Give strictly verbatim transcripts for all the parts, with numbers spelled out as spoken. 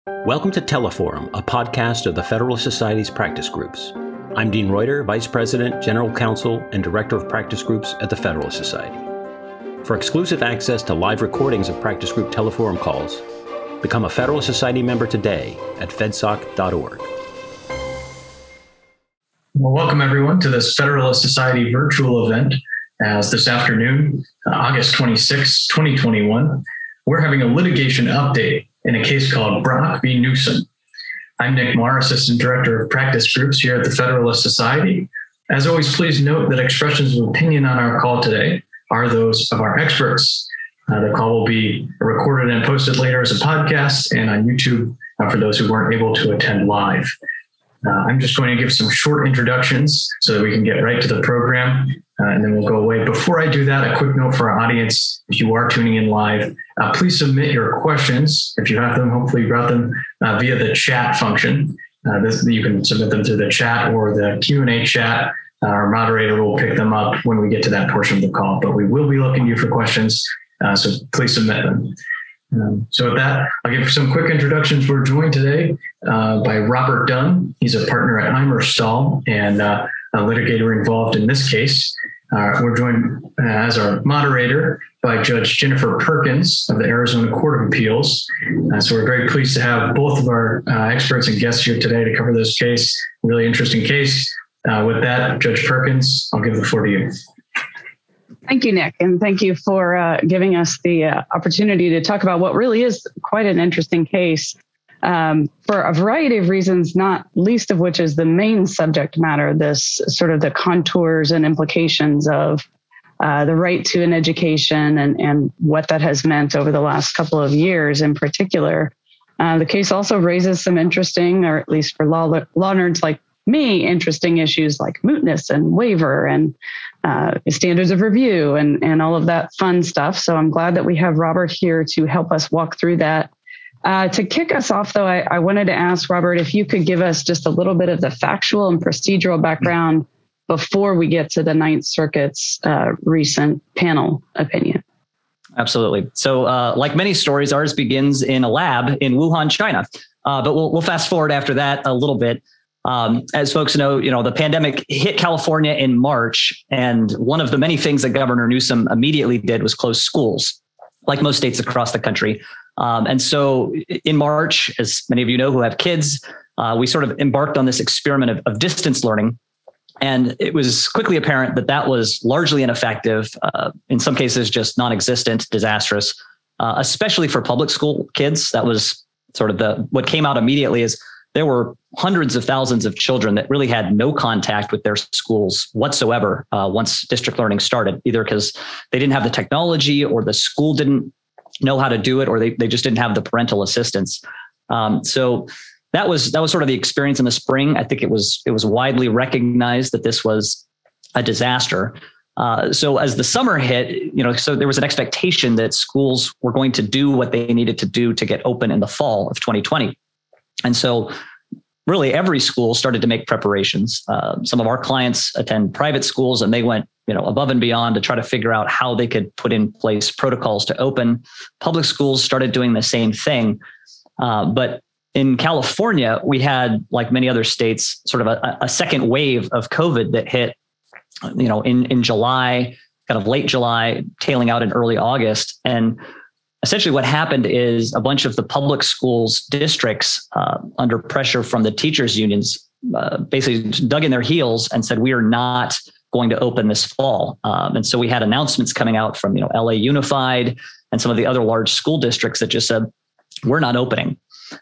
Welcome to Teleforum, a podcast of the Federalist Society's practice groups. I'm Dean Reuter, Vice President, General Counsel, and Director of Practice Groups at the Federalist Society. For exclusive access to live recordings of practice group Teleforum calls, become a Federalist Society member today at fedsoc dot org. Well, welcome everyone to this Federalist Society virtual event. As this afternoon, uh, August twenty-sixth, twenty twenty-one, we're having a litigation update in a case called Brock v. Newsom. I'm Nick Marr, Assistant Director of Practice Groups here at the Federalist Society. As always, please note that expressions of opinion on our call today are those of our experts. Uh, the call will be recorded and posted later as a podcast and on YouTube uh, for those who weren't able to attend live. Uh, I'm just going to give some short introductions so that we can get right to the program, uh, and then we'll go away. Before I do that, a quick note for our audience. If you are tuning in live, uh, please submit your questions. If you have them, hopefully you brought them uh, via the chat function. Uh, this, you can submit them through the chat or the Q and A chat. Uh, our moderator will pick them up when we get to that portion of the call, but we will be looking to you for questions, uh, so please submit them. Um, so with that, I'll give some quick introductions. We're joined today uh, by Robert Dunn. He's a partner at Eimer-Stahl and uh, a litigator involved in this case. Uh, we're joined uh, as our moderator by Judge Jennifer Perkins of the Arizona Court of Appeals. Uh, so we're very pleased to have both of our uh, experts and guests here today to cover this case. Really interesting case. Uh, with that, Judge Perkins, I'll give the floor to you. Thank you, Nick, and thank you for uh, giving us the uh, opportunity to talk about what really is quite an interesting case um, for a variety of reasons, not least of which is the main subject matter, this sort of the contours and implications of uh, the right to an education and, and what that has meant over the last couple of years in particular. Uh, the case also raises some interesting, or at least for law, law nerds like me, interesting issues like mootness and waiver and uh, standards of review and, and all of that fun stuff. So I'm glad that we have Robert here to help us walk through that. Uh, to kick us off, though, I, I wanted to ask Robert if you could give us just a little bit of the factual and procedural background before we get to the Ninth Circuit's uh, recent panel opinion. Absolutely. So uh, like many stories, ours begins in a lab in Wuhan, China. Uh, but we'll, we'll fast forward after that a little bit. Um, as folks know, you know, the pandemic hit California in March, and one of the many things that Governor Newsom immediately did was close schools, like most states across the country. Um, and so in March, as many of you know who have kids, uh, we sort of embarked on this experiment of, of distance learning. And it was quickly apparent that that was largely ineffective, uh, in some cases just non-existent, disastrous, uh, especially for public school kids. That was sort of the what came out immediately is there were hundreds of thousands of children that really had no contact with their schools whatsoever uh, once district learning started, either because they didn't have the technology or the school didn't know how to do it, or they, they just didn't have the parental assistance. Um, so that was that was sort of the experience in the spring. I think it was it was widely recognized that this was a disaster. Uh, so as the summer hit, you know, so there was an expectation that schools were going to do what they needed to do to get open in the fall of twenty twenty. And so really every school started to make preparations. Uh, some of our clients attend private schools, and they went, you know, above and beyond to try to figure out how they could put in place protocols to open. Public schools started doing the same thing. Uh, but in California, we had, like many other states, sort of a, a second wave of COVID that hit, you know, in, in July, kind of late July, tailing out in early August. And essentially what happened is a bunch of the public schools districts uh, under pressure from the teachers unions uh, basically dug in their heels and said, we are not going to open this fall. Um, and so we had announcements coming out from, you know, L A Unified and some of the other large school districts that just said, we're not opening.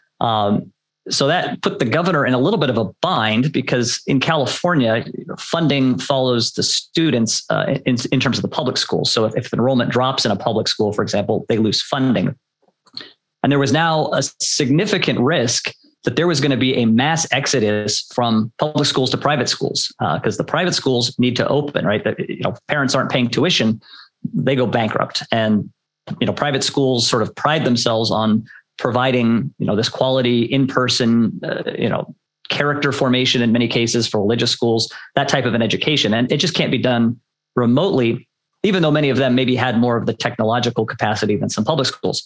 Um, so that put the governor in a little bit of a bind, because in California, funding follows the students uh, in, in terms of the public schools. So if, if enrollment drops in a public school, for example, they lose funding. And there was now a significant risk that there was going to be a mass exodus from public schools to private schools, because uh, the private schools need to open, right? That, you know, parents aren't paying tuition, they go bankrupt. And, you know, private schools sort of pride themselves on providing, you know, this quality in-person, uh, you know, character formation in many cases for religious schools, that type of an education. And it just can't be done remotely, even though many of them maybe had more of the technological capacity than some public schools.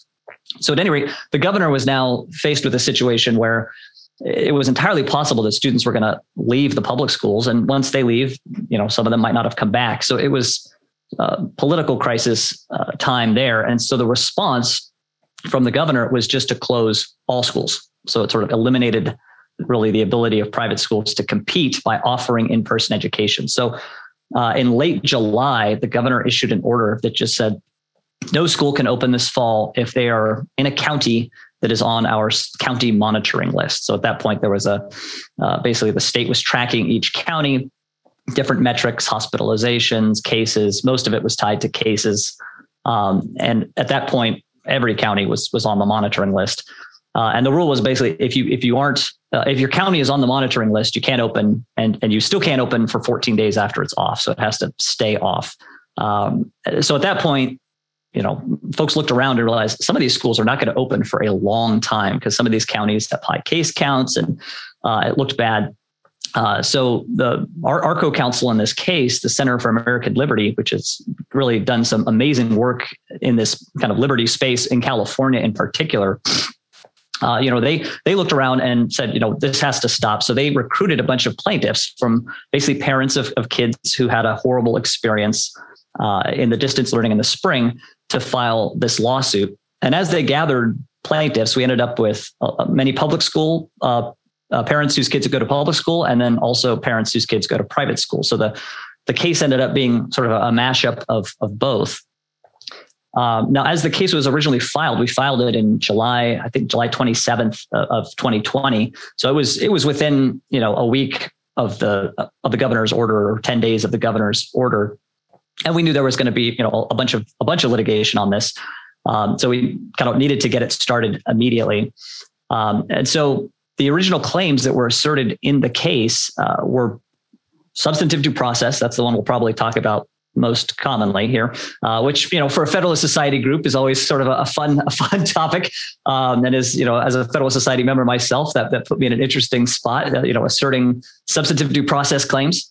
So at any rate, the governor was now faced with a situation where it was entirely possible that students were going to leave the public schools. And once they leave, you know, some of them might not have come back. So it was a political crisis uh, time there. And so the response from the governor was just to close all schools. So it sort of eliminated really the ability of private schools to compete by offering in-person education. So uh, in late July, the governor issued an order that just said, no school can open this fall if they are in a county that is on our county monitoring list. So at that point, there was a, uh, basically the state was tracking each county, different metrics, hospitalizations, cases. Most of it was tied to cases. Um, and at that point, every county was, was on the monitoring list. Uh, and the rule was basically, if you, if you aren't, uh, if your county is on the monitoring list, you can't open, and, and you still can't open for fourteen days after it's off. So it has to stay off. Um, so at that point, you know, folks looked around and realized some of these schools are not going to open for a long time because some of these counties have high case counts, and uh, it looked bad. Uh, so the our, our co-counsel in this case, the Center for American Liberty, which has really done some amazing work in this kind of liberty space in California in particular, uh, you know, they they looked around and said, you know, this has to stop. So they recruited a bunch of plaintiffs from basically parents of, of kids who had a horrible experience uh, in the distance learning in the spring to file this lawsuit. And as they gathered plaintiffs, we ended up with uh, many public school uh, uh, parents whose kids go to public school, and then also parents whose kids go to private school. So the, the case ended up being sort of a, a mashup of, of both. Um, now, as the case was originally filed, we filed it in July, I think July twenty-seventh of twenty twenty. So it was it was within, you know, a week of the of the governor's order, or ten days of the governor's order. And we knew there was going to be, you know, a bunch of a bunch of litigation on this. Um, so we kind of needed to get it started immediately. Um, and so the original claims that were asserted in the case uh, were substantive due process. That's the one we'll probably talk about most commonly here, uh, which, you know, for a Federalist Society group is always sort of a, a fun, a fun topic. Um, and as, you know, as a Federalist Society member myself, that, that put me in an interesting spot, uh, you know, asserting substantive due process claims.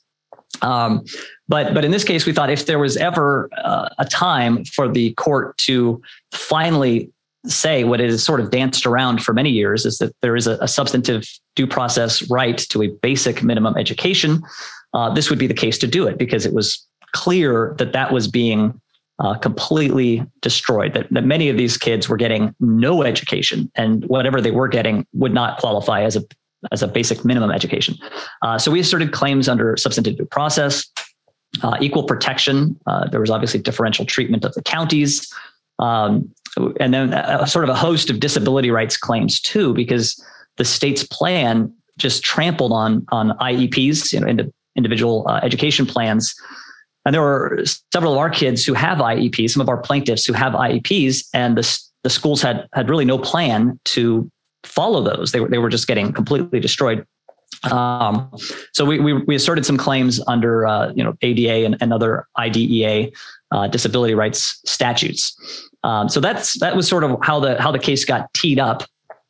Um, but, but in this case, we thought if there was ever uh, a time for the court to finally say what it has sort of danced around for many years, is that there is a, a substantive due process right to a basic minimum education, uh, this would be the case to do it, because it was clear that that was being uh, completely destroyed, that, that many of these kids were getting no education, and whatever they were getting would not qualify as a as a basic minimum education. Uh, so we asserted claims under substantive due process, uh, equal protection. Uh, there was obviously differential treatment of the counties, um, and then a, sort of a host of disability rights claims too, because the state's plan just trampled on on I E Ps, you know, into individual uh, education plans. And there were several of our kids who have I E Ps, some of our plaintiffs who have I E Ps, and the, the schools had had really no plan to follow those. They were they were just getting completely destroyed. Um, so we, we we asserted some claims under uh, you know A D A and, and other I D E A uh, disability rights statutes. Um, so that's that was sort of how the how the case got teed up.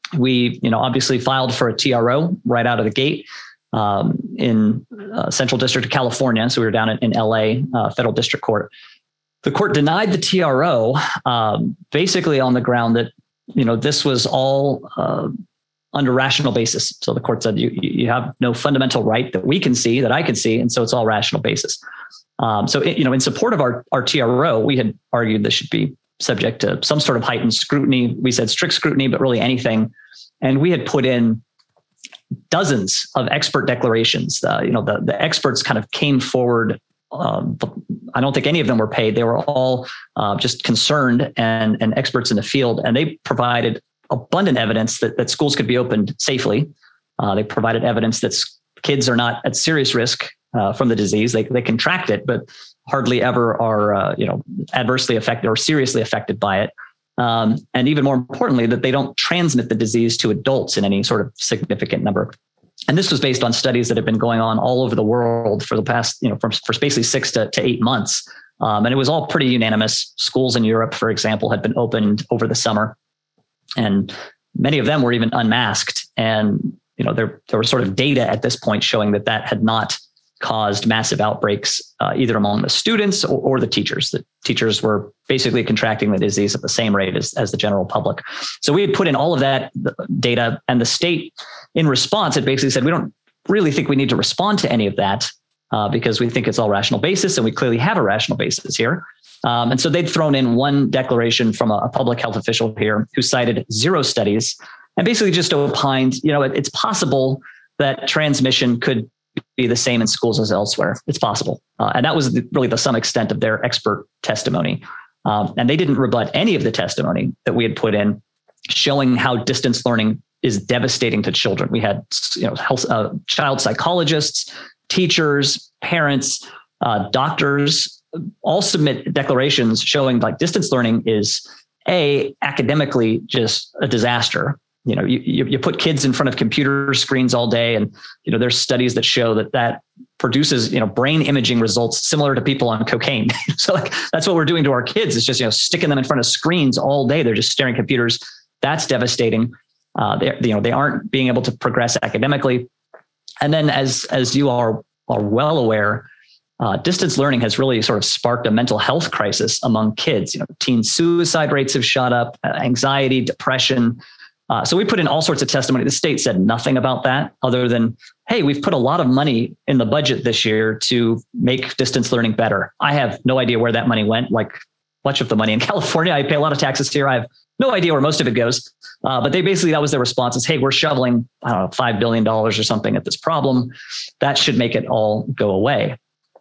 We you know obviously filed for a T R O right out of the gate. Um, in uh, Central District of California. So we were down in, in L A, uh, Federal District Court. The court denied the T R O um, basically on the ground that, you know, this was all uh, under rational basis. So the court said, you, you have no fundamental right that we can see, that I can see. And so it's all rational basis. Um, so, it, you know, in support of our, our T R O, we had argued this should be subject to some sort of heightened scrutiny. We said strict scrutiny, but really anything. And we had put in dozens of expert declarations. Uh, you know, the, the experts kind of came forward. Um, I don't think any of them were paid. They were all uh, just concerned and, and experts in the field. And they provided abundant evidence that, that schools could be opened safely. Uh, they provided evidence that kids are not at serious risk uh, from the disease. They, they contract it, but hardly ever are, uh, you know, adversely affected or seriously affected by it. Um, and even more importantly, that they don't transmit the disease to adults in any sort of significant number. And this was based on studies that have been going on all over the world for the past, you know, for, for basically six to, to eight months. Um, and it was all pretty unanimous. Schools in Europe, for example, had been opened over the summer, and many of them were even unmasked. And, you know, there, there was sort of data at this point showing that that had not caused massive outbreaks, uh, either among the students or, or the teachers. The teachers were basically contracting the disease at the same rate as, as the general public. So we had put in all of that data, and the state, in response, had basically said, we don't really think we need to respond to any of that uh, because we think it's all rational basis, and we clearly have a rational basis here. Um, and so they'd thrown in one declaration from a, a public health official here who cited zero studies and basically just opined, you know, it, it's possible that transmission could be the same in schools as elsewhere. It's possible. Uh, and that was the, really the some extent of their expert testimony. Um, and they didn't rebut any of the testimony that we had put in showing how distance learning is devastating to children. We had, you know, health, uh, child psychologists, teachers, parents, uh, doctors, all submit declarations showing like distance learning is a academically just a disaster. You know, you, you, you put kids in front of computer screens all day, and, you know, there's studies that show that that produces, you know, brain imaging results similar to people on cocaine. So like, that's what we're doing to our kids. It's just, you know, sticking them in front of screens all day. They're just staring at computers. That's devastating. Uh, they, you know, they aren't being able to progress academically. And then as, as you are, are well aware, uh, distance learning has really sort of sparked a mental health crisis among kids. You know, teen suicide rates have shot up, uh, anxiety, depression. Uh, so we put in all sorts of testimony. The state said nothing about that other than, hey, we've put a lot of money in the budget this year to make distance learning better. I have no idea where that money went. Like much of the money in California, I pay a lot of taxes here. I have no idea where most of it goes. Uh, but they basically, that was their response is, hey, we're shoveling, I don't know, five billion dollars or something at this problem. That should make it all go away.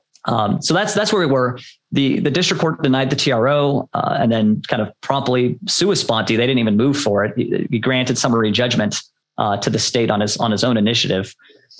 Um, so that's that's where we were. The the district court denied the T R O uh, and then kind of promptly sua sponte. They didn't even move for it. He, he granted summary judgment uh, to the state on his on his own initiative.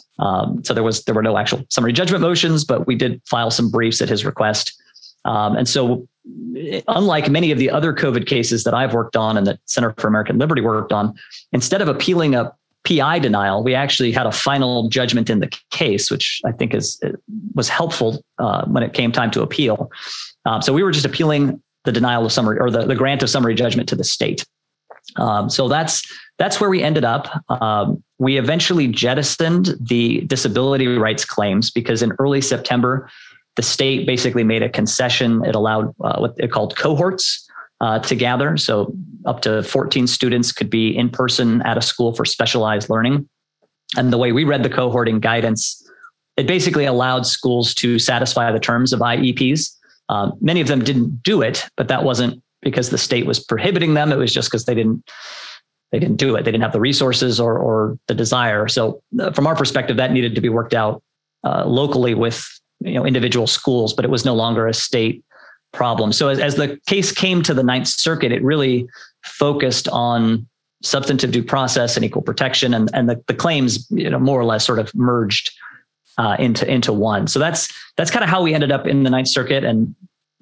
Um, so there was there were no actual summary judgment motions, but we did file some briefs at his request. Um, and so, unlike many of the other COVID cases that I've worked on and that Center for American Liberty worked on, instead of appealing a P I denial, we actually had a final judgment in the case, which I think is was helpful uh, when it came time to appeal. Um, so we were just appealing the denial of summary or the, the grant of summary judgment to the state. Um, so that's that's where we ended up. Um, we eventually jettisoned the disability rights claims because in early September, the state basically made a concession. It allowed uh, what it called cohorts uh, to gather. So up to fourteen students could be in person at a school for specialized learning. And the way we read the cohorting guidance, it basically allowed schools to satisfy the terms of I E Ps. Um, many of them didn't do it, but that wasn't because the state was prohibiting them. It was just because they didn't they didn't do it. They didn't have the resources or, or the desire. So uh, from our perspective, that needed to be worked out uh, locally with you know individual schools, but it was no longer a state problem. So as, as the case came to the Ninth Circuit, it really focused on substantive due process and equal protection, and, and the, the claims you know more or less sort of merged uh, into into one. So that's that's kind of how we ended up in the Ninth Circuit. And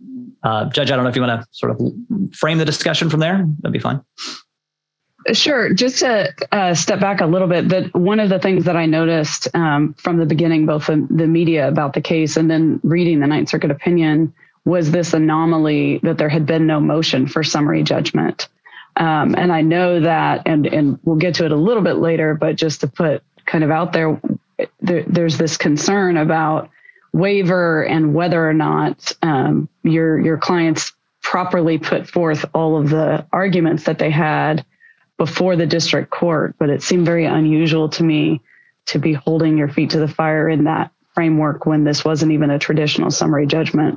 uh, Judge, I don't know if you want to sort of frame the discussion from there. That'd be fine. Sure. Just to uh, step back a little bit, that one of the things that I noticed um, from the beginning, both in the media about the case and then reading the Ninth Circuit opinion, was this anomaly that there had been no motion for summary judgment. Um, and I know that, and, and we'll get to it a little bit later, but just to put kind of out there, there there's this concern about waiver and whether or not um, your your clients properly put forth all of the arguments that they had before the district court. But it seemed very unusual to me to be holding your feet to the fire in that framework when this wasn't even a traditional summary judgment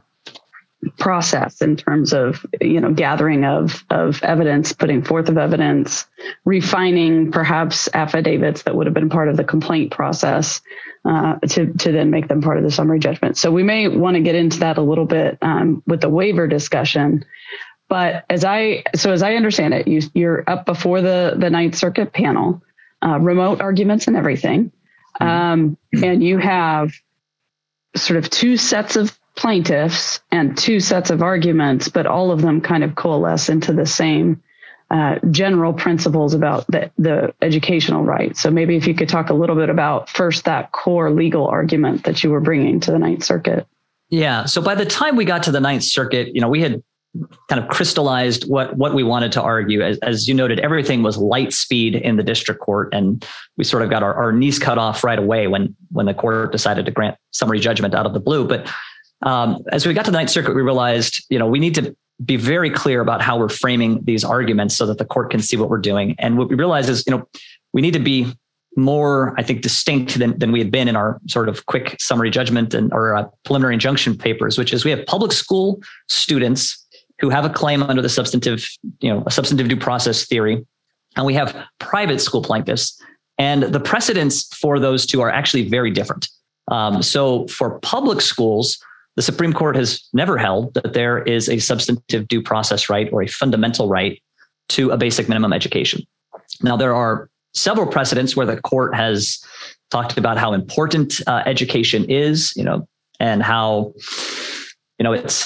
process in terms of, you know, gathering of, of evidence, putting forth of evidence, refining perhaps affidavits that would have been part of the complaint process uh, to, to then make them part of the summary judgment. So we may want to get into that a little bit um, with the waiver discussion. But as I, so as I understand it, you, you're up before the, the Ninth Circuit panel, uh, remote arguments and everything. Um, and you have sort of two sets of plaintiffs and two sets of arguments, but all of them kind of coalesce into the same uh, general principles about the, the educational right. So maybe if you could talk a little bit about first that core legal argument that you were bringing to the Ninth Circuit. Yeah. So by the time we got to the Ninth Circuit, you know, we had kind of crystallized what, what we wanted to argue. As, as you noted, everything was light speed in the district court, and we sort of got our, our knees cut off right away when, when the court decided to grant summary judgment out of the blue. But um, as we got to the Ninth Circuit, we realized, you know, we need to be very clear about how we're framing these arguments so that the court can see what we're doing. And what we realized is, you know, we need to be more, I think, distinct than, than we had been in our sort of quick summary judgment and or uh, preliminary injunction papers, which is we have public school students who have a claim under the substantive, you know, a substantive due process theory, and we have private school plaintiffs, and the precedents for those two are actually very different. Um, so for public schools, the Supreme Court has never held that there is a substantive due process right or a fundamental right to a basic minimum education. Now, there are several precedents where the court has talked about how important uh, education is, you know, and how, you know, it's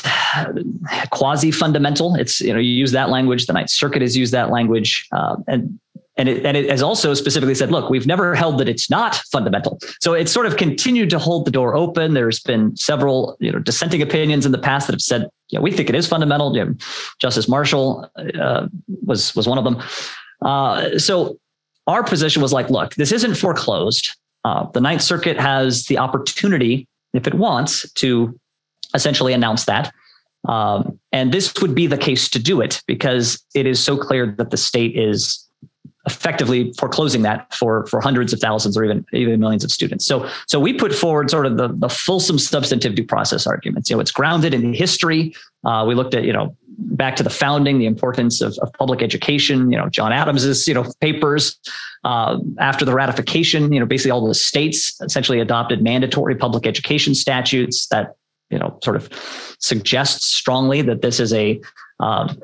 quasi-fundamental. It's, you know, you use that language. The Ninth Circuit has used that language. Uh, and and it, and it has also specifically said, look, we've never held that it's not fundamental. So it's sort of continued to hold the door open. There's been several, you know, dissenting opinions in the past that have said, you know, we think it is fundamental. You know, Justice Marshall uh, was, was one of them. Uh, so our position was like, look, this isn't foreclosed. Uh, the Ninth Circuit has the opportunity, if it wants, to essentially announce that. Um, and this would be the case to do it because it is so clear that the state is effectively foreclosing that for, for hundreds of thousands or even, even millions of students. So, so we put forward sort of the, the fulsome substantive due process arguments. You know, it's grounded in history. Uh, we looked at, you know, back to the founding, the importance of, of public education, you know, John Adams's, you know, papers, uh, after the ratification, you know, basically all the states essentially adopted mandatory public education statutes that, you know, sort of suggests strongly that this is a, um,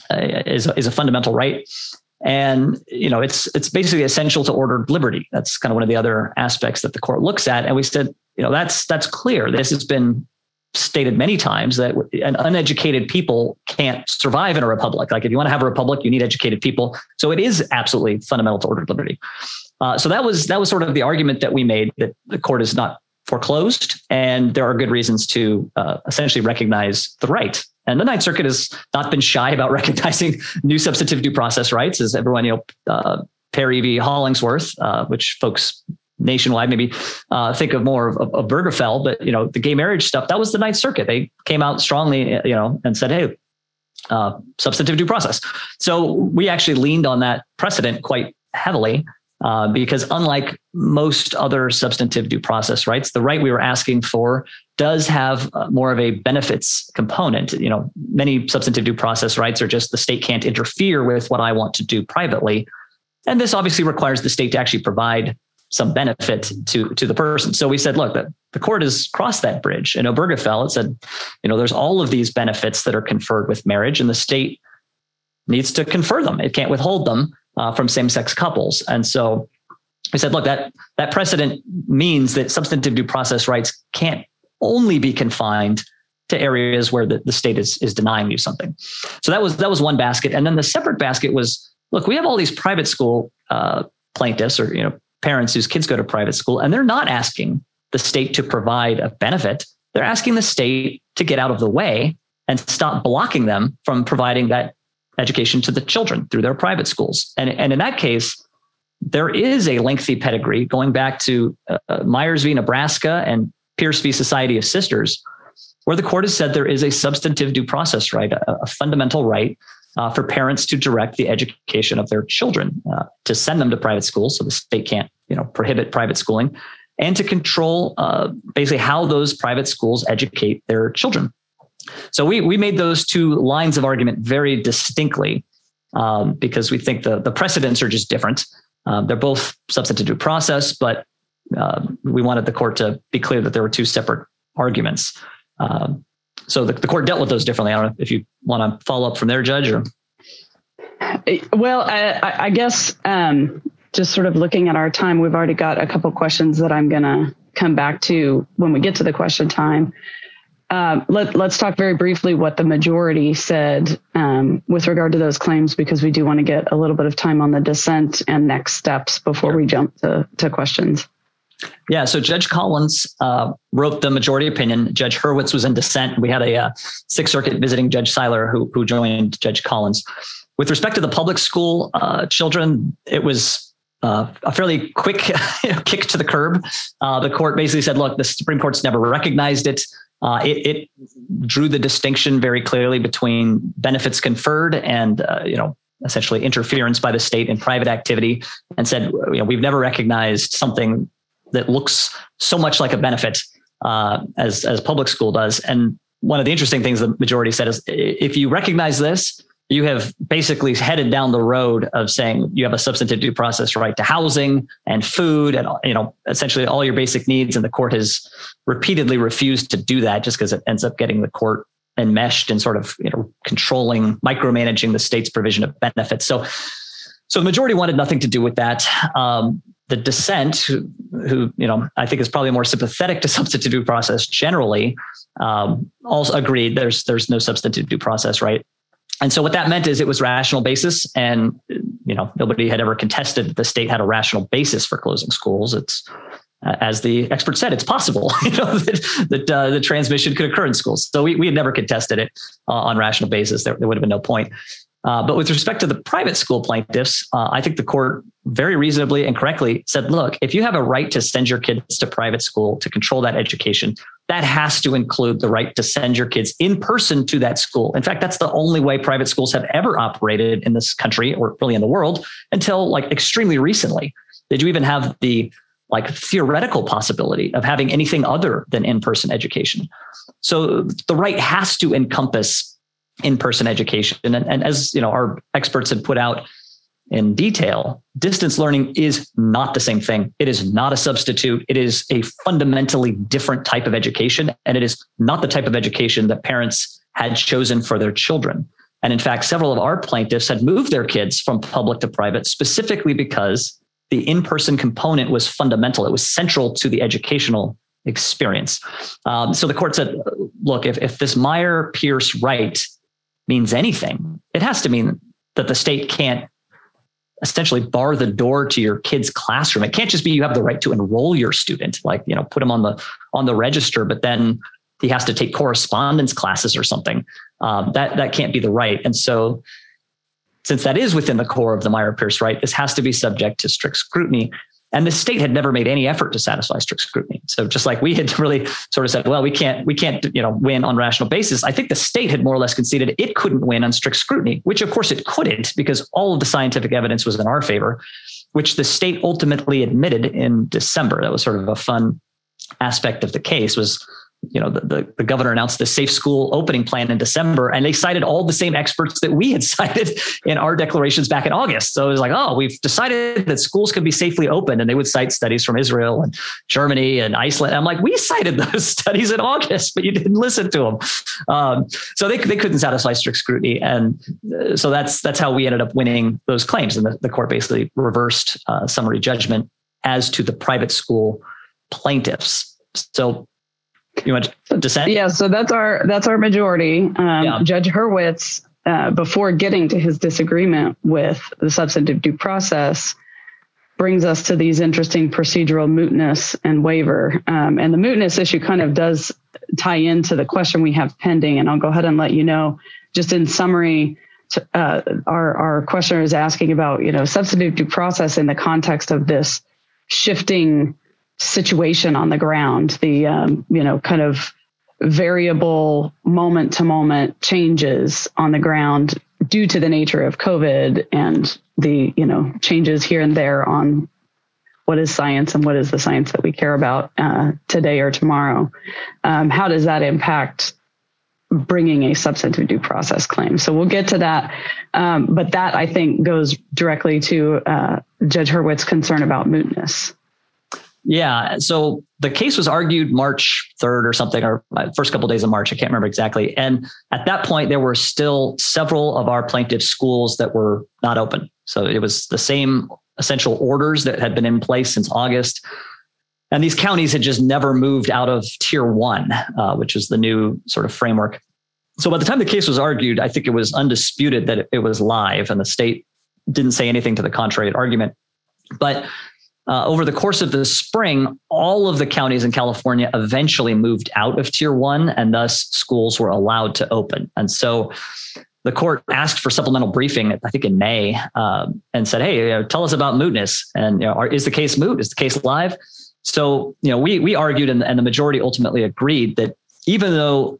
a is, a, is a fundamental right. And, you know, it's, it's basically essential to ordered liberty. That's kind of one of the other aspects that the court looks at. And we said, you know, that's, that's clear. This has been stated many times that an uneducated people can't survive in a republic. Like if you want to have a republic, you need educated people. So it is absolutely fundamental to ordered liberty. Uh, so that was, that was sort of the argument that we made, that the court is not foreclosed, and there are good reasons to uh, essentially recognize the right. And the Ninth Circuit has not been shy about recognizing new substantive due process rights, as everyone, you know, uh, Perry v. Hollingsworth, uh, which folks nationwide maybe uh, think of more of, of Obergefell, but, you know, the gay marriage stuff, that was the Ninth Circuit. They came out strongly, you know, and said, hey, uh, substantive due process. So we actually leaned on that precedent quite heavily. Uh, because unlike most other substantive due process rights, the right we were asking for does have uh, more of a benefits component. You know, many substantive due process rights are just the state can't interfere with what I want to do privately. And this obviously requires the state to actually provide some benefit to, to the person. So we said, look, the, the court has crossed that bridge. In Obergefell, it said, you know, there's all of these benefits that are conferred with marriage, and the state needs to confer them. It can't withhold them Uh, from same-sex couples. And so we said, look, that that precedent means that substantive due process rights can't only be confined to areas where the, the state is, is denying you something. So that was that was one basket. And then the separate basket was, look, we have all these private school uh, plaintiffs or, you know, parents whose kids go to private school, and they're not asking the state to provide a benefit. They're asking the state to get out of the way and stop blocking them from providing that education to the children through their private schools. And, and in that case, there is a lengthy pedigree going back to uh, Myers v. Nebraska and Pierce v. Society of Sisters, where the court has said there is a substantive due process right, a, a fundamental right uh, for parents to direct the education of their children, uh, to send them to private schools so the state can't, you know, prohibit private schooling, and to control uh, basically how those private schools educate their children. So we we made those two lines of argument very distinctly um, because we think the, the precedents are just different. Um, they're both substantive due process, but uh, we wanted the court to be clear that there were two separate arguments. Um, so the, the court dealt with those differently. I don't know if you want to follow up from there, Judge, or. Well, I, I guess um, just sort of looking at our time, we've already got a couple questions that I'm going to come back to when we get to the question time. Um, let, let's talk very briefly what the majority said um, with regard to those claims, because we do want to get a little bit of time on the dissent and next steps before we jump to, to questions. Yeah, so Judge Collins uh, wrote the majority opinion. Judge Hurwitz was in dissent. We had a uh, Sixth Circuit visiting Judge Seiler who, who joined Judge Collins. With respect to the public school uh, children, it was uh, a fairly quick kick to the curb. Uh, the court basically said, look, the Supreme Court's never recognized it. Uh, it, it drew the distinction very clearly between benefits conferred and, uh, you know, essentially interference by the state in private activity, and said, you know, we've never recognized something that looks so much like a benefit uh, as, as public school does. And one of the interesting things the majority said is, if you recognize this, you have basically headed down the road of saying you have a substantive due process right to housing and food and, you know, essentially all your basic needs. And the court has repeatedly refused to do that just because it ends up getting the court enmeshed and sort of, you know, controlling, micromanaging the state's provision of benefits. So, so the majority wanted nothing to do with that. Um, the dissent, who, who, you know, I think is probably more sympathetic to substantive due process generally, um, also agreed there's, there's no substantive due process, right? And so what that meant is it was rational basis, and, you know, nobody had ever contested that the state had a rational basis for closing schools. It's, uh, as the expert said, it's possible, you know, that, that uh, the transmission could occur in schools. So we, we had never contested it uh, on rational basis. There, there would have been no point. Uh, but with respect to the private school plaintiffs, uh, I think the court very reasonably and correctly said, look, if you have a right to send your kids to private school to control that education, that has to include the right to send your kids in person to that school. In fact, that's the only way private schools have ever operated in this country, or really in the world, until like extremely recently. Did you even have the like theoretical possibility of having anything other than in-person education? So the right has to encompass in-person education. And, and as you know, our experts have put out in detail, distance learning is not the same thing. It is not a substitute. It is a fundamentally different type of education. And it is not the type of education that parents had chosen for their children. And in fact, several of our plaintiffs had moved their kids from public to private specifically because the in-person component was fundamental. It was central to the educational experience. Um, so the court said, look, if, if this Meyer-Pierce right means anything, it has to mean that the state can't essentially bar the door to your kid's classroom. It can't just be you have the right to enroll your student, like, you know, put him on the on the register, but then he has to take correspondence classes or something. Um, that that can't be the right. And so, since that is within the core of the Meyer-Pierce right, this has to be subject to strict scrutiny. And the state had never made any effort to satisfy strict scrutiny. So just like we had really sort of said, well, we can't, we can't, you know, win on rational basis. I think the state had more or less conceded it couldn't win on strict scrutiny, which of course it couldn't, because all of the scientific evidence was in our favor, which the state ultimately admitted in December. That was sort of a fun aspect of the case. Was, you know, the, the, the governor announced the safe school opening plan in December, and they cited all the same experts that we had cited in our declarations back in August. So it was like, oh, we've decided that schools can be safely opened. And they would cite studies from Israel and Germany and Iceland. And I'm like, we cited those studies in August, but you didn't listen to them. Um, so they, they couldn't satisfy strict scrutiny. And uh, so that's, that's how we ended up winning those claims. And the, the court basically reversed uh, summary judgment as to the private school plaintiffs. So you want to dissent? Yeah, so that's our that's our majority. Um, yeah. Judge Hurwitz, uh, before getting to his disagreement with the substantive due process, brings us to these interesting procedural mootness and waiver. Um, and the mootness issue kind of does tie into the question we have pending. And I'll go ahead and let you know, just in summary, to, uh, our our questioner is asking about, you know, substantive due process in the context of this shifting situation on the ground, the, um, you know, kind of variable moment to moment changes on the ground due to the nature of COVID and the, you know, changes here and there on what is science and what is the science that we care about uh, today or tomorrow. Um, how does that impact bringing a substantive due process claim? So we'll get to that. Um, but that, I think, goes directly to uh, Judge Hurwitz's concern about mootness. Yeah. So the case was argued March third or something, or first couple of days of March. I can't remember exactly. And at that point, there were still several of our plaintiff schools that were not open. So it was the same essential orders that had been in place since August. And these counties had just never moved out of tier one, uh, which is the new sort of framework. So by the time the case was argued, I think it was undisputed that it was live, and the state didn't say anything to the contrary argument. But Uh, over the course of the spring, all of the counties in California eventually moved out of tier one, and thus schools were allowed to open. And so the court asked for supplemental briefing, I think in May, uh, and said, hey, you know, tell us about mootness. And you know, are, is the case moot? Is the case live? So, you know, we we argued, and, and the majority ultimately agreed that even though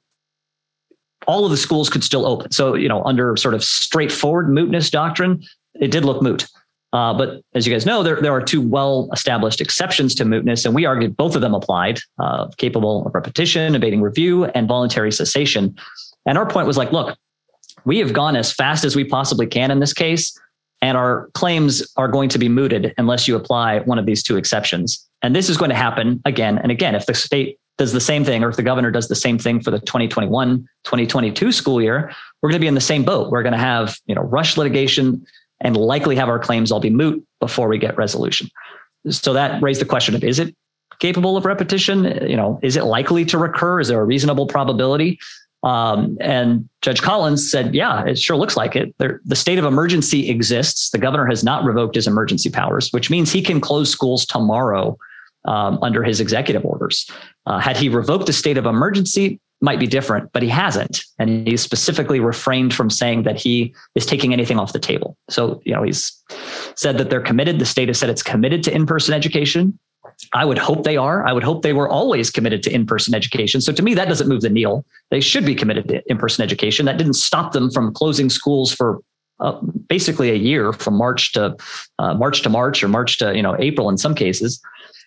all of the schools could still open, so, you know, under sort of straightforward mootness doctrine, it did look moot. Uh, but as you guys know, there, there are two well-established exceptions to mootness, and we argued both of them applied, uh, capable of repetition, abating review, and voluntary cessation. And our point was like, look, we have gone as fast as we possibly can in this case, and our claims are going to be mooted unless you apply one of these two exceptions. And this is going to happen again and again. If the state does the same thing, or if the governor does the same thing for the twenty twenty-one, twenty twenty-two school year, we're going to be in the same boat. We're going to have, you know, rush litigation and likely have our claims all be moot before we get resolution. So that raised the question of, is it capable of repetition? You know, is it likely to recur? Is there a reasonable probability? Um, and Judge Collins said, yeah, it sure looks like it. There, the state of emergency exists. The governor has not revoked his emergency powers, which means he can close schools tomorrow um, under his executive orders. Uh, had he revoked the state of emergency, might be different, but he hasn't. And he's specifically refrained from saying that he is taking anything off the table. So, you know, he's said that they're committed. The state has said it's committed to in-person education. I would hope they are. I would hope they were always committed to in-person education. So to me, that doesn't move the needle. They should be committed to in-person education. That didn't stop them from closing schools for uh, basically a year, from March to uh, March to March or March to, you know, April in some cases.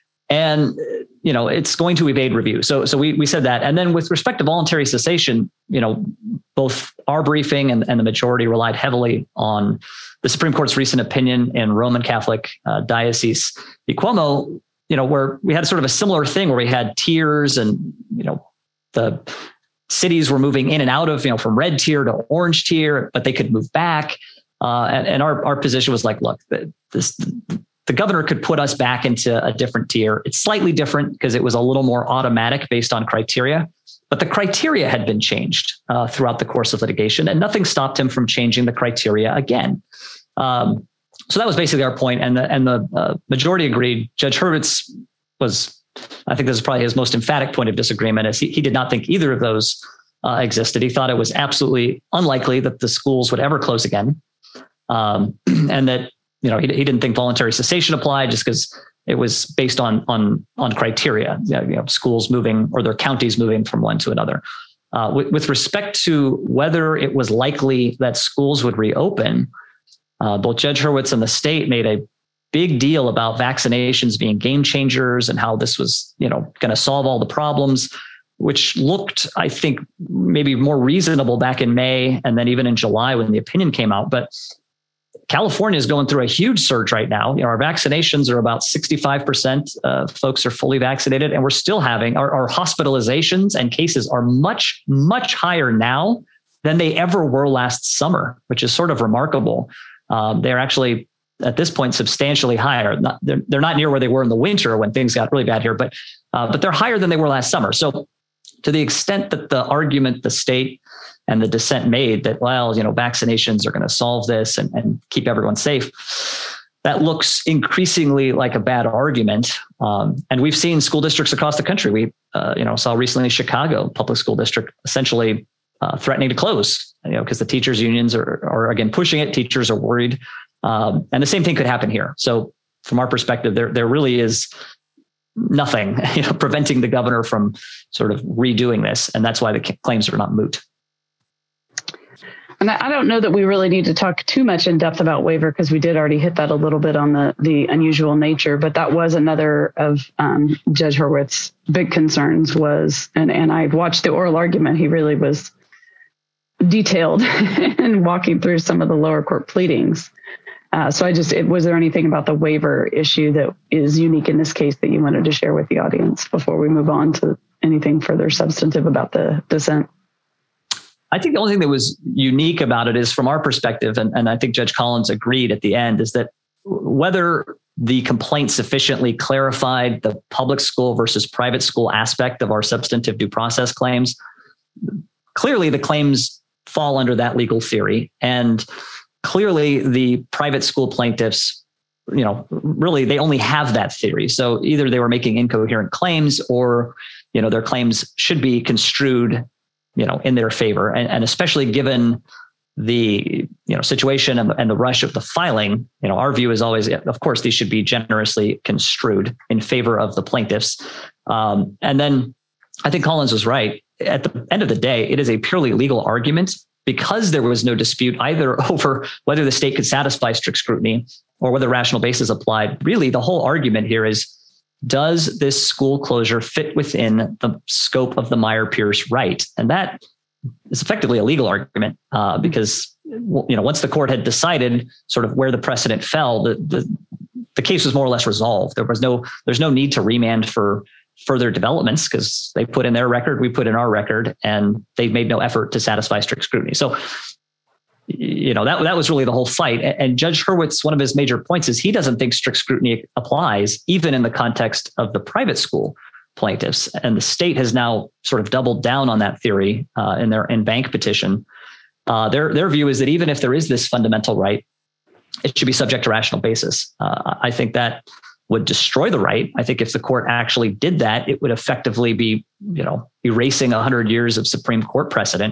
And, you know, it's going to evade review. So, so we we said that. And then with respect to voluntary cessation, you know, both our briefing and, and the majority relied heavily on the Supreme Court's recent opinion in Roman Catholic uh, Diocese v. Cuomo, you know, where we had sort of a similar thing where we had tiers and, you know, the cities were moving in and out of, you know, from red tier to orange tier, but they could move back. Uh, and, and our, our position was like, look, this, the governor could put us back into a different tier. It's slightly different because it was a little more automatic based on criteria, but the criteria had been changed uh, throughout the course of litigation, and nothing stopped him from changing the criteria again. Um, so that was basically our point, and the and the uh, majority agreed. Judge Hurwitz was, I think this is probably his most emphatic point of disagreement, is he, he did not think either of those uh, existed. He thought it was absolutely unlikely that the schools would ever close again, um, and that, you know, he, he didn't think voluntary cessation applied just because it was based on on on criteria, you know, you know, schools moving or their counties moving from one to another. Uh, with, with respect to whether it was likely that schools would reopen, uh, both Judge Hurwitz and the state made a big deal about vaccinations being game changers and how this was, you know, going to solve all the problems, which looked, I think, maybe more reasonable back in May and then even in July when the opinion came out. But California is going through a huge surge right now. You know, our vaccinations are about sixty-five percent of folks are fully vaccinated, and we're still having our, our hospitalizations and cases are much, much higher now than they ever were last summer, which is sort of remarkable. Um, they're actually at this point substantially higher. Not, they're, they're not near where they were in the winter when things got really bad here, but uh, but they're higher than they were last summer. So to the extent that the argument the state and the dissent made that, well, you know, vaccinations are going to solve this and, and keep everyone safe, that looks increasingly like a bad argument. Um, and we've seen school districts across the country. We, uh, you know, saw recently Chicago public school district essentially uh, threatening to close, you know, because the teachers unions are, are again pushing it. Teachers are worried, um, and the same thing could happen here. So from our perspective, there there really is nothing, you know, preventing the governor from sort of redoing this, and that's why the claims are not moot. And I don't know that we really need to talk too much in depth about waiver because we did already hit that a little bit on the, the unusual nature, but that was another of um, Judge Hurwitz's big concerns was, and, and I watched the oral argument, he really was detailed in walking through some of the lower court pleadings. Uh, so I just, it, was there anything about the waiver issue that is unique in this case that you wanted to share with the audience before we move on to anything further substantive about the dissent? I think the only thing that was unique about it is from our perspective, and, and I think Judge Collins agreed at the end, is that whether the complaint sufficiently clarified the public school versus private school aspect of our substantive due process claims, clearly the claims fall under that legal theory. And clearly the private school plaintiffs you know, really they only have that theory. So either they were making incoherent claims, or, you know, their claims should be construed, you know, in their favor. And, and especially given the, you know, situation and, and the rush of the filing, you know, our view is always, of course, these should be generously construed in favor of the plaintiffs. Um, and then I think Collins was right. At the end of the day, it is a purely legal argument, because there was no dispute either over whether the state could satisfy strict scrutiny or whether rational basis applied. Really, the whole argument here is, does this school closure fit within the scope of the Meyer-Pierce right? And that is effectively a legal argument, uh, because, you know, once the court had decided sort of where the precedent fell, the, the the case was more or less resolved. There was no, there's no need to remand for further developments, because they put in their record, we put in our record, and they've made no effort to satisfy strict scrutiny. So, you know, that, that was really the whole fight. And Judge Hurwitz, one of his major points is he doesn't think strict scrutiny applies, even in the context of the private school plaintiffs. And the state has now sort of doubled down on that theory uh, in their in-bank petition. Uh, their, their view is that even if there is this fundamental right, it should be subject to rational basis. Uh, I think that would destroy the right. I think if the court actually did that, it would effectively be, you know, erasing a hundred years of Supreme Court precedent.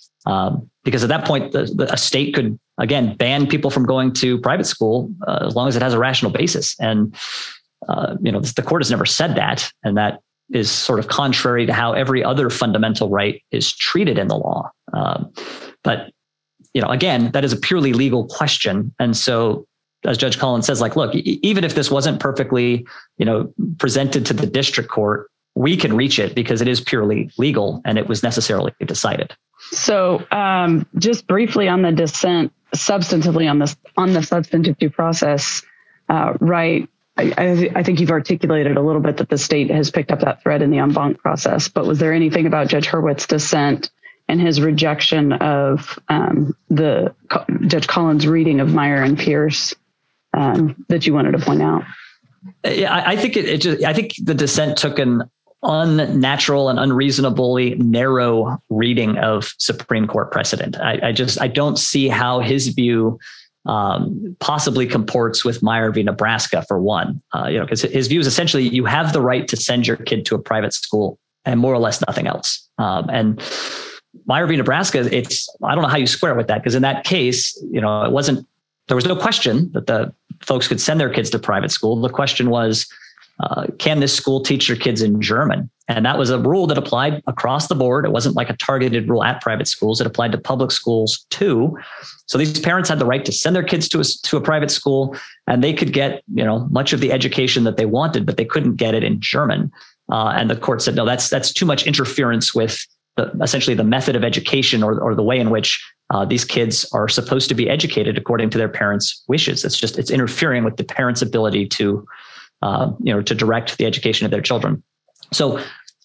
Um, because at that point, the, the, a state could, again, ban people from going to private school uh, as long as it has a rational basis. And, uh, you know, the court has never said that. And that is sort of contrary to how every other fundamental right is treated in the law. Um, but, you know, again, that is a purely legal question. And so, as Judge Collins says, like, look, even if this wasn't perfectly, you know, presented to the district court, we can reach it because it is purely legal and it was necessarily decided. So um, just briefly on the dissent, substantively on this, on the substantive due process, uh, right. I, I, I think you've articulated a little bit that the state has picked up that thread in the en banc process, but was there anything about Judge Hurwitz's dissent and his rejection of um, the Judge Collins' reading of Meyer and Pierce Um, that you wanted to point out? Yeah, I, I think it, it just, I think the dissent took an unnatural and unreasonably narrow reading of Supreme Court precedent. I, I just, I don't see how his view um, possibly comports with Meyer v. Nebraska, for one. Uh, you know, because his view is essentially you have the right to send your kid to a private school and more or less nothing else. Um, and Meyer v. Nebraska, it's, I don't know how you square with that, because in that case, you know, it wasn't, there was no question that the folks could send their kids to private school. The question was, uh, can this school teach your kids in German? And that was a rule that applied across the board. It wasn't like a targeted rule at private schools. It applied to public schools too. So these parents had the right to send their kids to a, to a private school, and they could get, you know, much of the education that they wanted, but they couldn't get it in German. Uh, and the court said, no, that's that's too much interference with the, essentially the method of education, or, or the way in which uh, these kids are supposed to be educated according to their parents' wishes. It's just, it's interfering with the parents' ability to, uh, you know, to direct the education of their children. So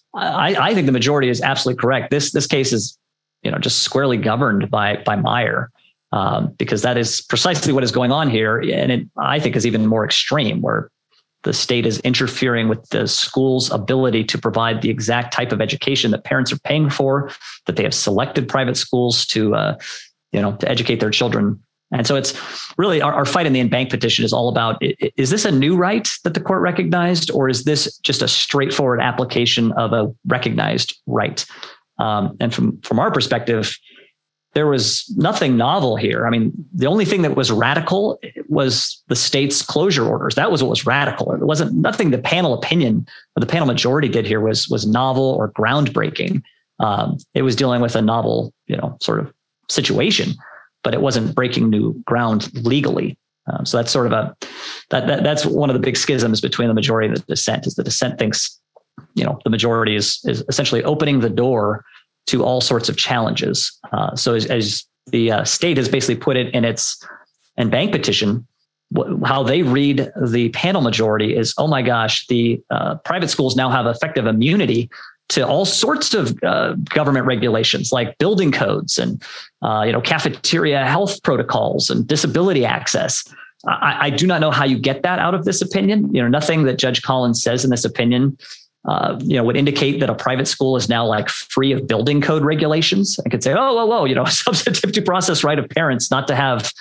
I, I think the majority is absolutely correct. This, this case is, you know, just squarely governed by, by Meyer, um, because that is precisely what is going on here. And it, I think, is even more extreme, where the state is interfering with the school's ability to provide the exact type of education that parents are paying for, that they have selected private schools to, uh, you know, to educate their children. And so it's really our, our fight in the en banc petition is all about, is this a new right that the court recognized, or is this just a straightforward application of a recognized right? Um, and from, from our perspective, there was nothing novel here. I mean, the only thing that was radical was the state's closure orders. That was what was radical. It wasn't nothing the panel opinion or the panel majority did here was, was novel or groundbreaking. Um, it was dealing with a novel, you know, sort of situation, but it wasn't breaking new ground legally. Um, so that's sort of a, that, that that's one of the big schisms between the majority and the dissent, is the dissent thinks, you know, the majority is, is essentially opening the door to all sorts of challenges. Uh, so as, as the uh, state has basically put it in its en banc petition, wh- how they read the panel majority is, oh my gosh, the uh, private schools now have effective immunity to all sorts of uh, government regulations, like building codes and uh, you know, cafeteria health protocols and disability access. I, I do not know how you get that out of this opinion. You know, nothing that Judge Collins says in this opinion Uh, you know, would indicate that a private school is now like free of building code regulations. I could say, oh, whoa, whoa, you know, substantive due process right of parents not to have,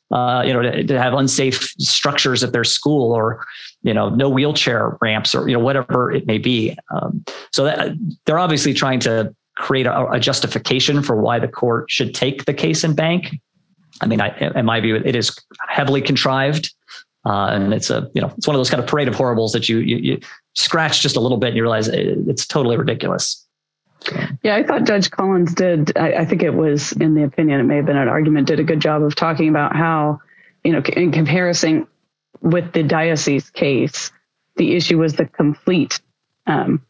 uh, you know, to, to have unsafe structures at their school, or, you know, no wheelchair ramps, or, you know, whatever it may be. Um, so that they're obviously trying to create a, a justification for why the court should take the case in bank. I mean, I, in my view, it is heavily contrived. Uh, and it's a, you know, it's one of those kind of parade of horribles that you, you, you scratch just a little bit and you realize it, it's totally ridiculous. Yeah, I thought Judge Collins did, I, I think it was in the opinion, it may have been an argument, did a good job of talking about how, you know, in comparison with the diocese case, the issue was the complete um,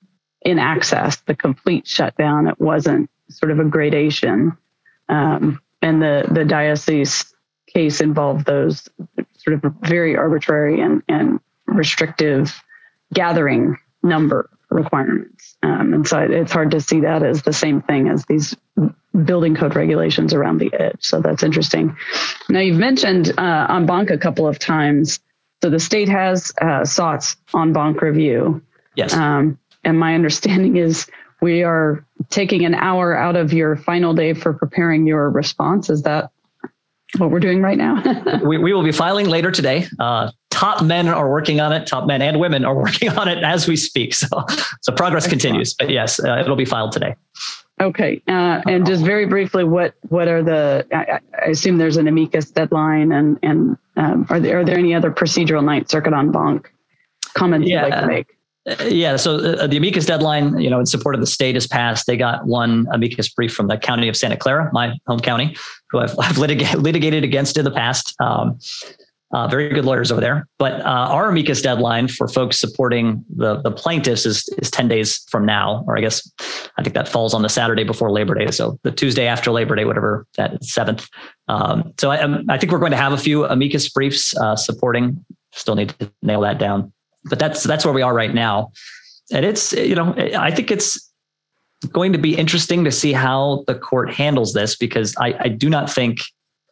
inaccess, the complete shutdown. It wasn't sort of a gradation. Um, and the, the diocese case involved those sort of very arbitrary and, and restrictive gathering number requirements. Um, and so it's hard to see that as the same thing as these building code regulations around the edge. So that's interesting. Now, you've mentioned uh, en banc a couple of times. So the state has uh, sought en banc review. Yes. Um, and my understanding is we are taking an hour out of your final day for preparing your response. Is that what we're doing right now? we, we will be filing later today. Uh, top men are working on it. Top men and women are working on it as we speak. So, so progress Excellent. continues. But yes, uh, it'll be filed today. Okay. Uh, and just very briefly, what what are the? I, I assume there's an amicus deadline, and and um, are there are there any other procedural Ninth Circuit en banc comments yeah. you'd like to make? Yeah, so uh, the amicus deadline, you know, in support of the state is passed. They got one amicus brief from the county of Santa Clara, my home county, who I've, I've litig- litigated against in the past. Um, uh, very good lawyers over there. But uh, our amicus deadline for folks supporting the, the plaintiffs is, is ten days from now, or I guess I think that falls on the Saturday before Labor Day. So the Tuesday after Labor Day, whatever, that seventh. Um, so I, I think we're going to have a few amicus briefs uh, supporting. Still need to nail that down. But that's that's where we are right now. And it's, you know, I think it's going to be interesting to see how the court handles this, because I, I do not think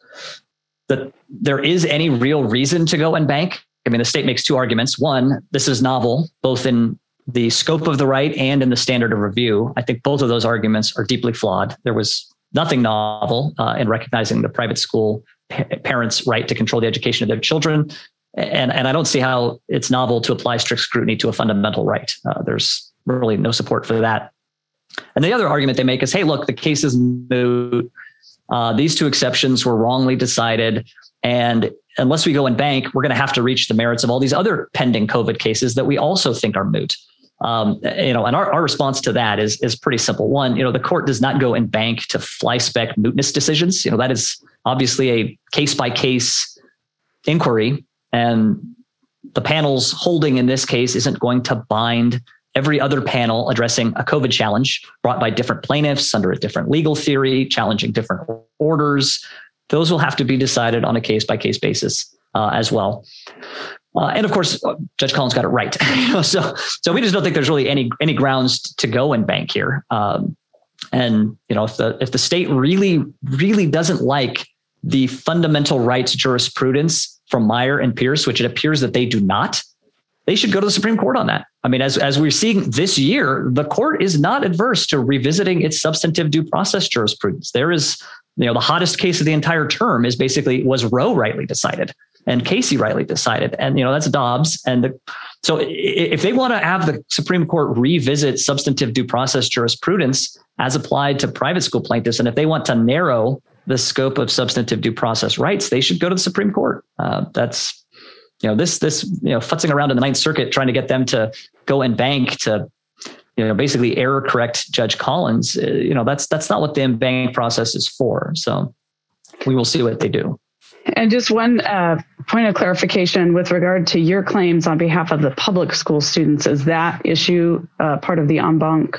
that there is any real reason to go en banc. I mean, the state makes two arguments. One, this is novel, both in the scope of the right and in the standard of review. I think both of those arguments are deeply flawed. There was nothing novel uh, in recognizing the private school pa- parents' right to control the education of their children. And, and I don't see how it's novel to apply strict scrutiny to a fundamental right. Uh, there's really no support for that. And the other argument they make is, hey, look, the case is moot. Uh, these two exceptions were wrongly decided. And unless we go en banc, we're going to have to reach the merits of all these other pending COVID cases that we also think are moot. Um, you know, and our, our response to that is, is pretty simple. One, you know, the court does not go en banc to fly-spec mootness decisions. You know, that is obviously a case-by-case inquiry. And the panel's holding in this case isn't going to bind every other panel addressing a COVID challenge brought by different plaintiffs under a different legal theory, challenging different orders. Those will have to be decided on a case-by-case basis uh, as well. Uh, and of course, Judge Collins got it right. so, so we just don't think there's really any any grounds to go en banc here. Um, and you know, if the if the state really really doesn't like the fundamental rights jurisprudence from Meyer and Pierce, which it appears that they do not, they should go to the Supreme Court on that. I mean, as, as we're seeing this year, the court is not adverse to revisiting its substantive due process jurisprudence. There is, you know, the hottest case of the entire term is basically, was Roe rightly decided and Casey rightly decided? And, you know, that's Dobbs. And the, so if they want to have the Supreme Court revisit substantive due process jurisprudence as applied to private school plaintiffs, and if they want to narrow the scope of substantive due process rights, they should go to the Supreme Court. Uh, that's, you know, this, this, you know, futzing around in the Ninth Circuit, trying to get them to go en banc to, you know, basically error correct Judge Collins. Uh, you know, that's, that's not what the en banc process is for. So we will see what they do. And just one uh, point of clarification with regard to your claims on behalf of the public school students, is that issue uh, part of the en banc?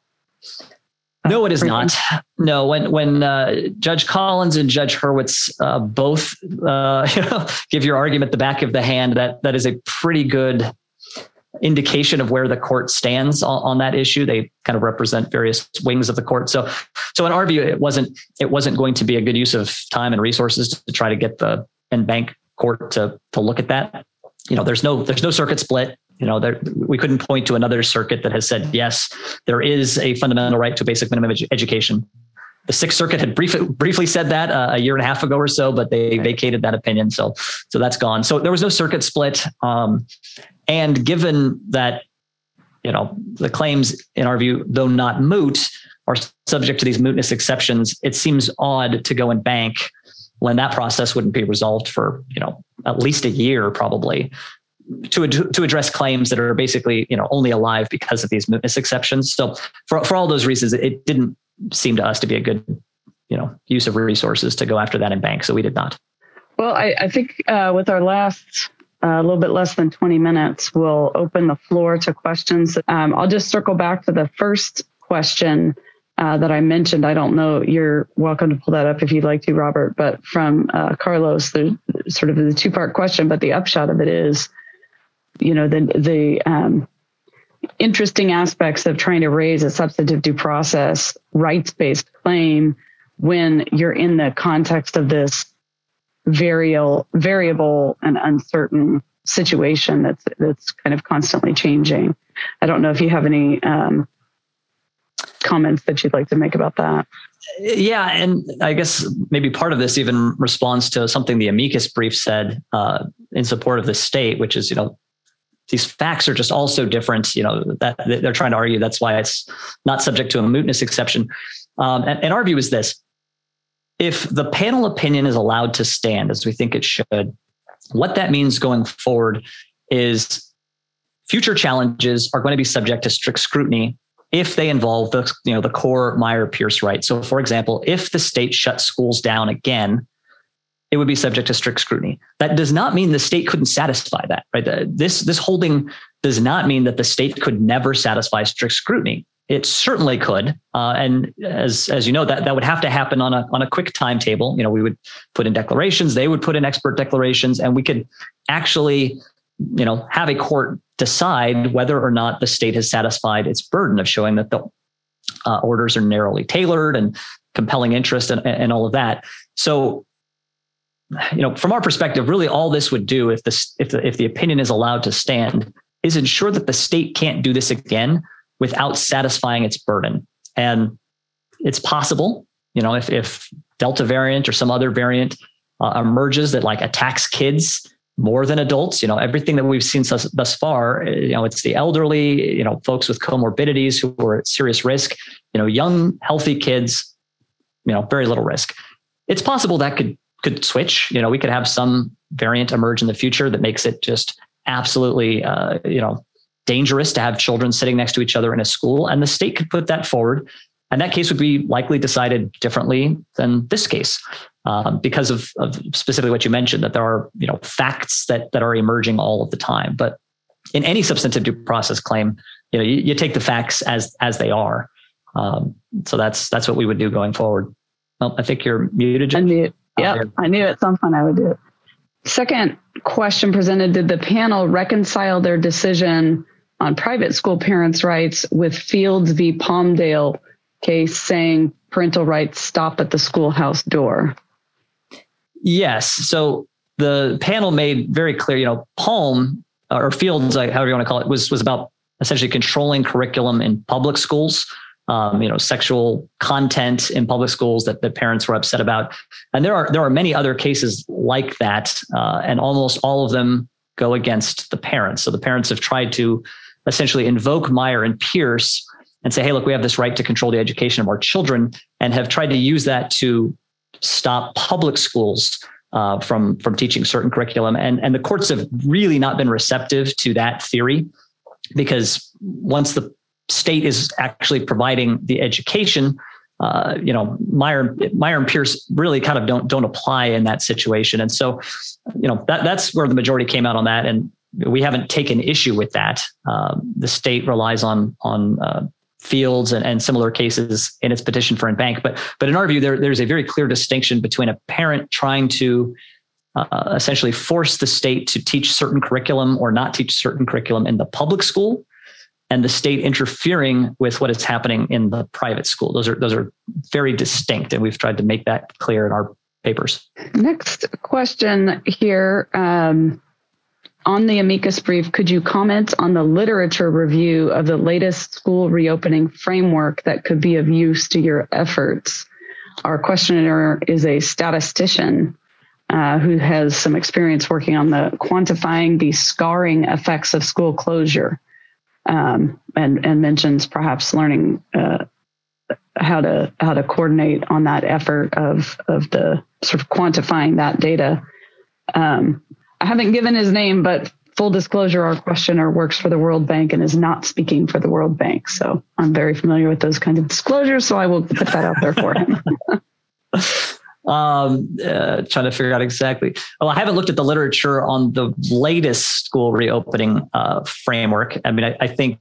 No, it is not. No, when when uh, Judge Collins and Judge Hurwitz uh, both uh, you know, give your argument the back of the hand, that that is a pretty good indication of where the court stands on, on that issue. They kind of represent various wings of the court. So, so in our view, it wasn't it wasn't going to be a good use of time and resources to try to get the en banc court to to look at that. You know, there's no there's no circuit split. You know, there, we couldn't point to another circuit that has said, yes, there is a fundamental right to basic minimum edu- education. the Sixth Circuit had briefly briefly said that uh, a year and a half ago or so, but they vacated that opinion. So, so that's gone. So there was no circuit split. Um, and given that, you know, the claims in our view, though not moot, are subject to these mootness exceptions, it seems odd to go and bank when that process wouldn't be resolved for, you know, at least a year probably to, to address claims that are basically, you know, only alive because of these mootness exceptions. So for, for all those reasons, it didn't seem to us to be a good, you know, use of resources to go after that in bank. So we did not. Well, I, I think uh, with our last uh, a little bit less than twenty minutes, we'll open the floor to questions. Um, I'll just circle back to the first question uh, that I mentioned. I don't know. You're welcome to pull that up if you'd like to, Robert. But from uh, Carlos, the sort of the two part question, but the upshot of it is, you know, the the um, interesting aspects of trying to raise a substantive due process rights-based claim when you're in the context of this variable, variable and uncertain situation that's that's kind of constantly changing. I don't know if you have any um, comments that you'd like to make about that. Yeah, and I guess maybe part of this even responds to something the amicus brief said uh, in support of the state, which is, you know, these facts are just all so different, you know, that they're trying to argue that's why it's not subject to a mootness exception. Um, and, and our view is this: if the panel opinion is allowed to stand, as we think it should, what that means going forward is future challenges are going to be subject to strict scrutiny if they involve the, you know, the core Meyer-Pierce right. So, for example, if the state shuts schools down again, it would be subject to strict scrutiny. That does not mean the state couldn't satisfy that, right? This, this holding does not mean that the state could never satisfy strict scrutiny. It certainly could. Uh, and as, as you know, that, that would have to happen on a, on a quick timetable. You know, we would put in declarations, they would put in expert declarations, and we could actually, you know, have a court decide whether or not the state has satisfied its burden of showing that the uh, orders are narrowly tailored and compelling interest and, and all of that. So, you know, from our perspective, really all this would do if this, if the, if the opinion is allowed to stand, is ensure that the state can't do this again without satisfying its burden. And it's possible, you know, if, if Delta variant or some other variant uh, emerges that like attacks kids more than adults, you know, everything that we've seen thus, thus far, you know, it's the elderly, you know, folks with comorbidities who are at serious risk, you know, young, healthy kids, you know, very little risk. It's possible that could could switch. You know, we could have some variant emerge in the future that makes it just absolutely, uh, you know, dangerous to have children sitting next to each other in a school. And the state could put that forward. And that case would be likely decided differently than this case um, because of, of specifically what you mentioned, that there are, you know, facts that, that are emerging all of the time. But in any substantive due process claim, you know, you, you take the facts as, as they are. Um, so that's, that's what we would do going forward. Well, I think you're muted. Unmute. Yeah, I knew at some point I would do it. Second question presented: did the panel reconcile their decision on private school parents' rights with Fields v. Palmdale case saying parental rights stop at the schoolhouse door? Yes. So the panel made very clear, you know, Palm or Fields, however you want to call it, was, was about essentially controlling curriculum in public schools. Um, you know, sexual content in public schools that, that parents were upset about. And there are there are many other cases like that, uh, and almost all of them go against the parents. So the parents have tried to essentially invoke Meyer and Pierce and say, hey, look, we have this right to control the education of our children, and have tried to use that to stop public schools uh, from, from teaching certain curriculum. And, and the courts have really not been receptive to that theory, because once the state is actually providing the education, uh, you know, Meyer, Meyer and Pierce really kind of don't don't apply in that situation. And so, you know, that that's where the majority came out on that, and we haven't taken issue with that. Um, the state relies on on uh, Fields and, and similar cases in its petition for en banc, but but in our view, there there's a very clear distinction between a parent trying to uh, essentially force the state to teach certain curriculum or not teach certain curriculum in the public school, and the state interfering with what is happening in the private school. Those are those are very distinct, and we've tried to make that clear in our papers. Next question here. Um, on the amicus brief, could you comment on the literature review of the latest school reopening framework that could be of use to your efforts? Our questioner is a statistician uh, who has some experience working on the quantifying the scarring effects of school closure, um, and, and mentions perhaps learning uh, how to how to coordinate on that effort of of the sort of quantifying that data. Um, I haven't given his name, but full disclosure, our questioner works for the World Bank and is not speaking for the World Bank. So I'm very familiar with those kinds of disclosures, so I will put that out there for him. um, uh, trying to figure out exactly. Well, I haven't looked at the literature on the latest school reopening uh, framework. I mean, I, I think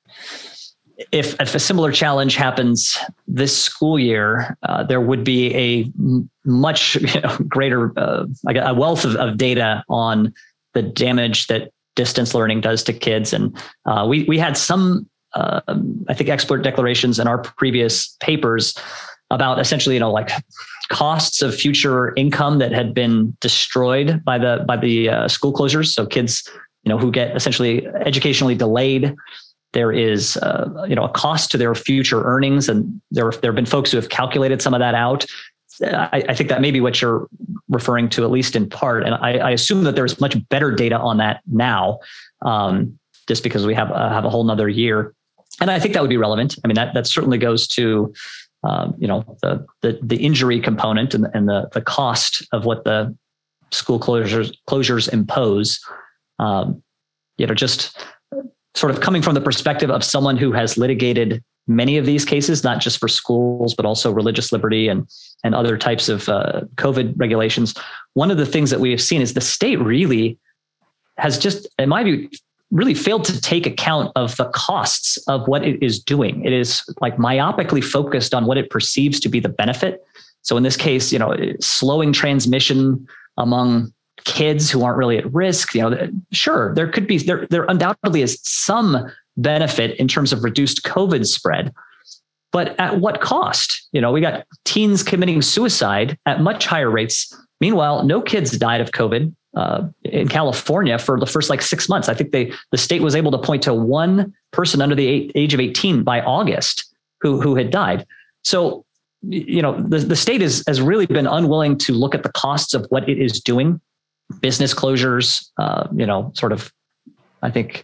if, if a similar challenge happens this school year, uh, there would be a much you know, greater, uh, like a wealth of, of data on the damage that distance learning does to kids. And uh, we we had some, uh, I think, expert declarations in our previous papers about essentially, you know, like costs of future income that had been destroyed by the by the uh, school closures. So kids, you know, who get essentially educationally delayed. There is, uh, you know, a cost to their future earnings, and there there have been folks who have calculated some of that out. I, I think that may be what you're referring to, at least in part. And I, I assume that there's much better data on that now, um, just because we have uh, have a whole nother year. And I think that would be relevant. I mean, that that certainly goes to, um, you know, the the, the injury component and, and the the cost of what the school closures closures impose. Um, you know, just sort of coming from the perspective of someone who has litigated many of these cases, not just for schools, but also religious liberty and, and other types of uh, COVID regulations. One of the things that we have seen is the state really has just, in my view, really failed to take account of the costs of what it is doing. It is like myopically focused on what it perceives to be the benefit. So in this case, you know, slowing transmission among kids who aren't really at risk, you know, sure, there could be, there, there undoubtedly is some benefit in terms of reduced COVID spread, but at what cost? You know, we got teens committing suicide at much higher rates. Meanwhile, no kids died of COVID uh, in California for the first like six months. I think they, the state was able to point to one person under the eight, age of eighteen by August who, who had died. So, you know, the, the state is, has really been unwilling to look at the costs of what it is doing. Business closures, uh, you know, sort of, I think,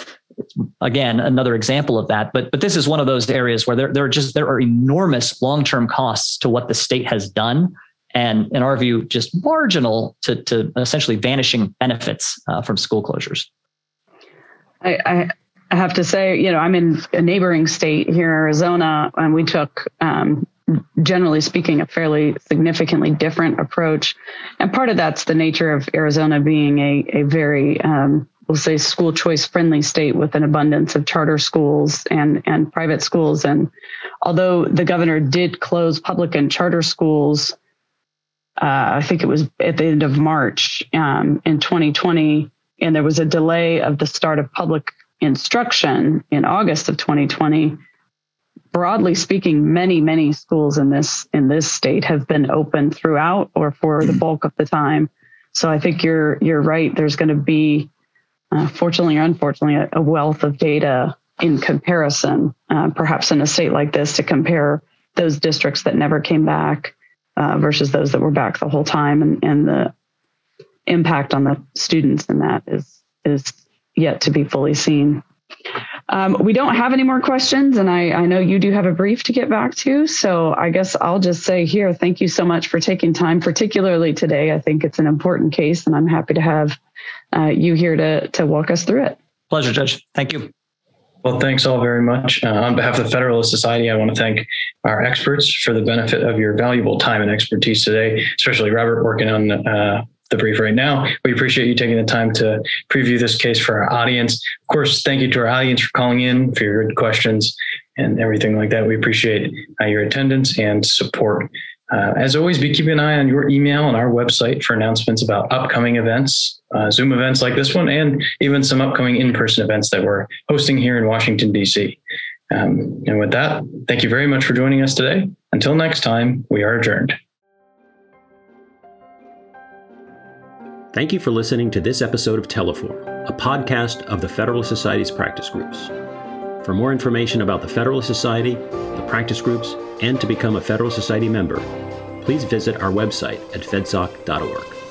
again, another example of that. But but this is one of those areas where there, there are just there are enormous long-term costs to what the state has done. And in our view, just marginal to, to essentially vanishing benefits uh, from school closures. I, I I have to say, you know, I'm in a neighboring state here, Arizona, and we took, um, generally speaking, a fairly significantly different approach. And part of that's the nature of Arizona being a, a very, um, we'll say, school choice friendly state with an abundance of charter schools and, and private schools. And although the governor did close public and charter schools, uh, I think it was at the end of March um, in twenty twenty, and there was a delay of the start of public instruction in August of twenty twenty. Broadly speaking, many, many schools in this in this state have been open throughout or for the bulk of the time. So I think you're you're right. There's going to be, uh, fortunately or unfortunately, a, a wealth of data in comparison, uh, perhaps in a state like this, to compare those districts that never came back uh, versus those that were back the whole time, and, and the impact on the students in that is is yet to be fully seen. Um, we don't have any more questions, and I, I know you do have a brief to get back to. So I guess I'll just say here, thank you so much for taking time, particularly today. I think it's an important case, and I'm happy to have uh, you here to, to walk us through it. Pleasure, Judge. Thank you. Well, thanks all very much. Uh, on behalf of the Federalist Society, I want to thank our experts for the benefit of your valuable time and expertise today, especially Robert working on uh, the brief right now. We appreciate you taking the time to preview this case for our audience. Of course, thank you to our audience for calling in, for your good questions and everything like that. We appreciate uh, your attendance and support. Uh, as always, be keeping an eye on your email and our website for announcements about upcoming events, uh, Zoom events like this one, and even some upcoming in-person events that we're hosting here in Washington, D C. Um, and with that, thank you very much for joining us today. Until next time, we are adjourned. Thank you for listening to this episode of Teleform, a podcast of the Federalist Society's practice groups. For more information about the Federalist Society, the practice groups, and to become a Federalist Society member, please visit our website at fedsoc dot org.